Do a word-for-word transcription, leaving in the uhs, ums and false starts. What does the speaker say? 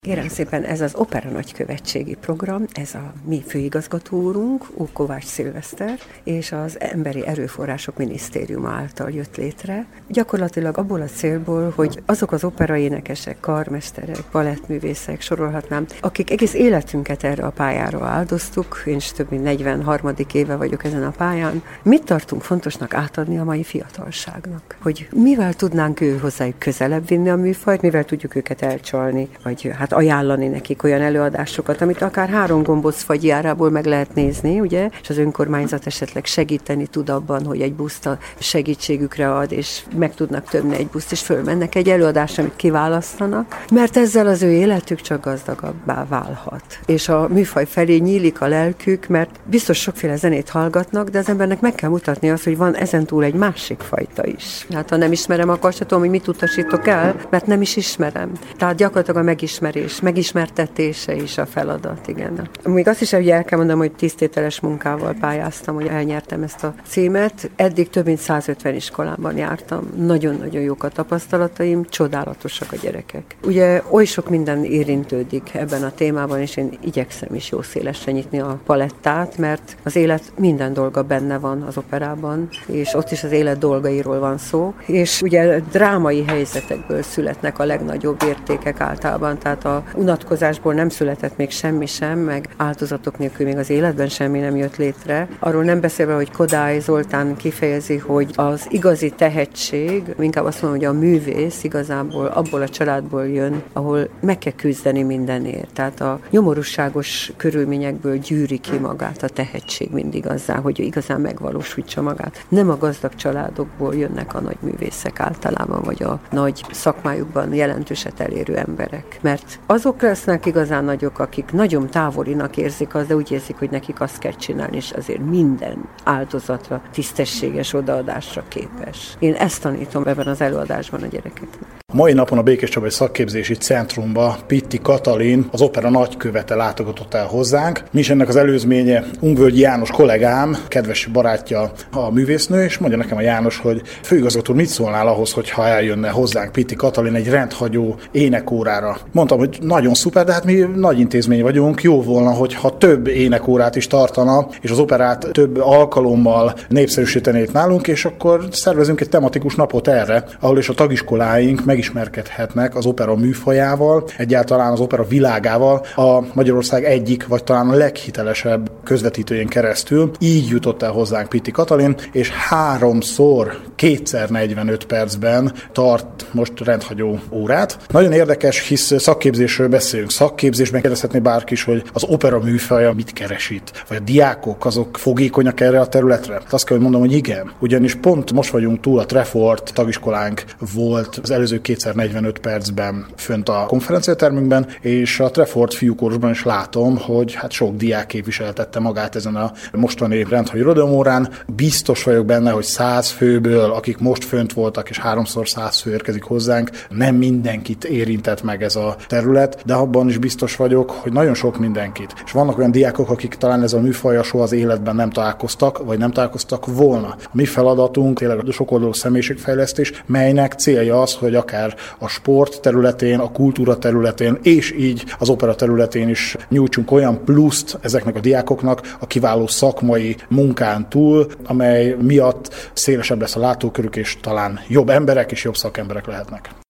Kérem szépen, ez az Opera Nagykövetségi Program, ez a mi főigazgató úrunk, Ó. Kovács Szilveszter, és az Emberi Erőforrások Minisztériuma által jött létre. Gyakorlatilag abból a célból, hogy azok az operaénekesek, karmesterek, balettművészek, sorolhatnám, akik egész életünket erre a pályára áldoztuk, én is több mint negyvenhárom éve vagyok ezen a pályán, mit tartunk fontosnak átadni a mai fiatalságnak? Hogy mivel tudnánk ő hozzájuk közelebb vinni a műfajt, mivel tudjuk őket elcsalni, vagy hát ajánlani nekik olyan előadásokat, amit akár három gomboc fagyjárából meg lehet nézni, ugye, és az önkormányzat esetleg segíteni tud abban, hogy egy buszt a segítségükre ad, és meg tudnak tömni egy buszt, és fölmennek egy előadásra, amit kiválasztanak, mert ezzel az ő életük csak gazdagabbá válhat. És a műfaj felé nyílik a lelkük, mert biztos sokféle zenét hallgatnak, de az embernek meg kell mutatni azt, hogy van ezentúl egy másik fajta is. Hát ha nem ismerem, akkor sem tudom, hogy mit utasítok el, mert nem is ismerem. Tehát gyakorlatilag a megismerés és megismertetése is a feladat, igen. Még azt is, hogy el kell mondanom, hogy tisztételes munkával pályáztam, hogy elnyertem ezt a címet. Eddig több mint százötven iskolában jártam. Nagyon-nagyon jók a tapasztalataim, csodálatosak a gyerekek. Ugye oly sok minden érintődik ebben a témában, és én igyekszem is jó szélesre nyitni a palettát, mert az élet minden dolga benne van az operában, és ott is az élet dolgairól van szó. És ugye drámai helyzetekből születnek a legnagyobb értékek általában, tehát a unatkozásból nem született még semmi sem, meg áldozatok nélkül még az életben semmi nem jött létre. Arról nem beszélve, hogy Kodály Zoltán kifejezi, hogy az igazi tehetség, inkább azt mondom, hogy a művész igazából abból a családból jön, ahol meg kell küzdeni mindenért. Tehát a nyomorúságos körülményekből gyűri ki magát a tehetség mindig azzá, hogy igazán megvalósítsa magát. Nem a gazdag családokból jönnek a nagy művészek általában, vagy a nagy szakmájukban jelentőset elérő emberek. Mert azok lesznek igazán nagyok, akik nagyon távolinak érzik azt, de úgy érzik, hogy nekik azt kell csinálni, és azért minden áldozatra, tisztességes odaadásra képes. Én ezt tanítom ebben az előadásban a gyerekeknek. Mai napon a Békéscsabai Szakképzési Centrumba Pitti Katalin, az opera nagykövete látogatott el hozzánk. Mi is ennek az előzménye, Ungvölgyi János kollégám, kedves barátja a művésznő, és mondja nekem a János, hogy főigazgató, mit szólnál ahhoz, hogyha eljönne hozzánk Pitti Katalin egy rendhagyó énekórára. Mondtam, hogy nagyon szuper, de hát mi nagy intézmény vagyunk, jó volna, hogyha több énekórát is tartana, és az operát több alkalommal népszerűsítenék nálunk, és akkor szervezünk egy tematikus napot erre, ahol is a tagiskoláink megismerkedhetnek az opera műfajával, egyáltalán az opera világával a Magyarország egyik, vagy talán a leghitelesebb közvetítőjén keresztül. Így jutott el hozzánk Pitti Katalin, és háromszor, kétszer negyvenöt percben tart most rendhagyó órát. Nagyon érdekes, hisz szakképzésről beszélünk. Szakképzésben kérdezhetné bárki is, hogy az opera műfaja mit keresít, vagy a diákok azok fogékonyak erre a területre. Hát azt kell, hogy mondom, hogy igen. Ugyanis pont most vagyunk túl, a Trefort tagiskolánk volt az előző kétszer negyvenöt percben fönt a konferenciatermünkben, és a Trefort fiúkórusban is látom, hogy hát sok diák képviseltette magát ezen a mostani rendhagyó irodalomórán. Biztos vagyok benne, hogy száz főből, akik most fönt voltak, és háromszor száz fő érkezik hozzánk, nem mindenkit érintett meg ez a terület, de abban is biztos vagyok, hogy nagyon sok mindenkit. És vannak olyan diákok, akik talán ez a műfajjal soha az életben nem találkoztak, vagy nem találkoztak volna. A mi feladatunk tényleg a sokoldalú személyiségfejlesztés, melynek célja az, hogy akár a sport területén, a kultúra területén, és így az opera területén is nyújtsunk olyan pluszt ezeknek a diákoknak a kiváló szakmai munkán túl, amely miatt szélesebb lesz a látókörük, és talán jobb emberek és jobb szakemberek lehetnek.